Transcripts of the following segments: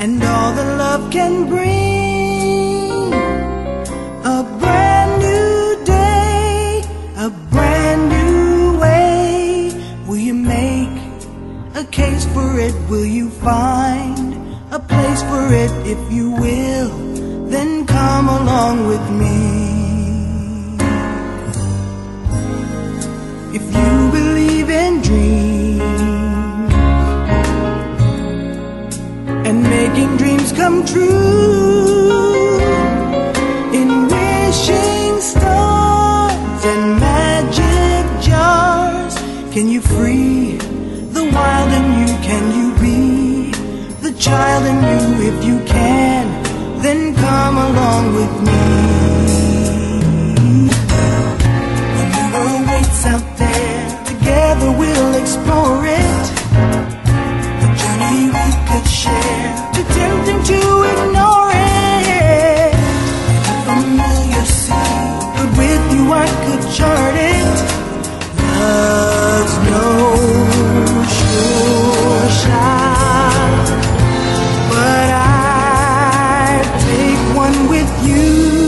and all the love can bring. A brand new day, a brand new way. Will you make a case for it? Will you find a place for it? If you will, then come along with me. If you believe in dreams and making dreams come true, in wishing stars and magic jars, can you free the wild in you? Can you be the child in you? If you can, then come along with me. When the world waits out there, together we'll explore it. A journey we could share, too tempting to ignore it. A familiar sea, but with you I could chart it. Love's no sure shot, but I'd take one with you.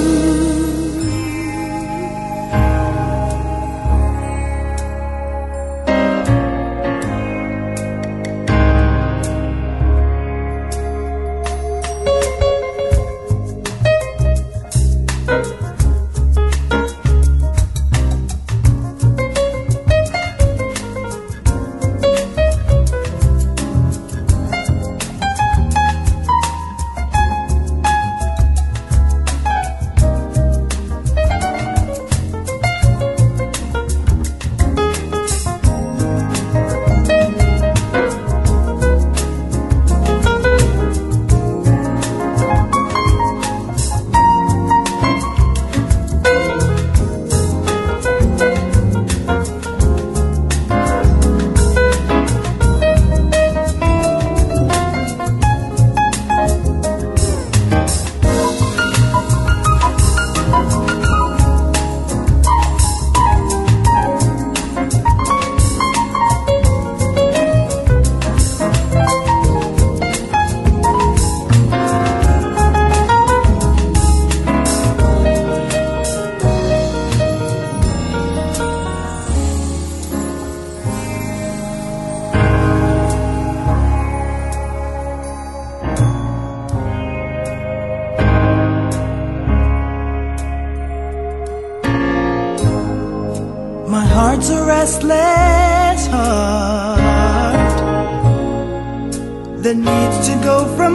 My heart's a restless heart that needs to go from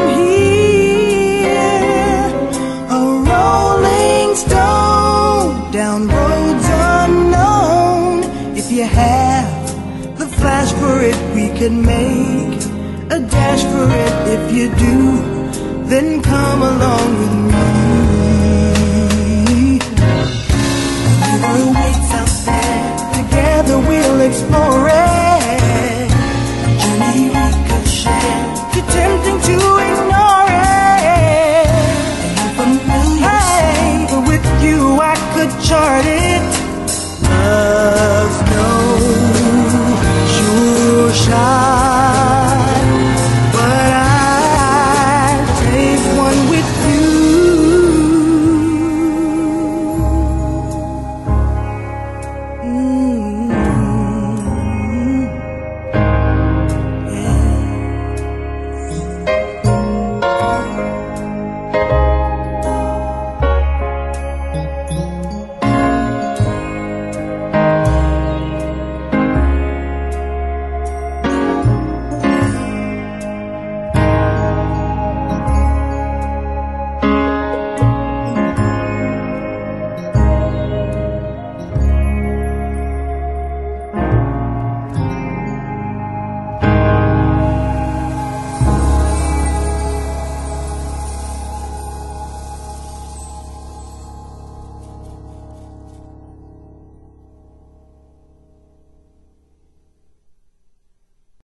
here. A rolling stone down roads unknown. If you have the flash for it, we could make a dash for it. If you do, then come along with me. The world waits out there, together we'll explore it. A journey we could share, too tempting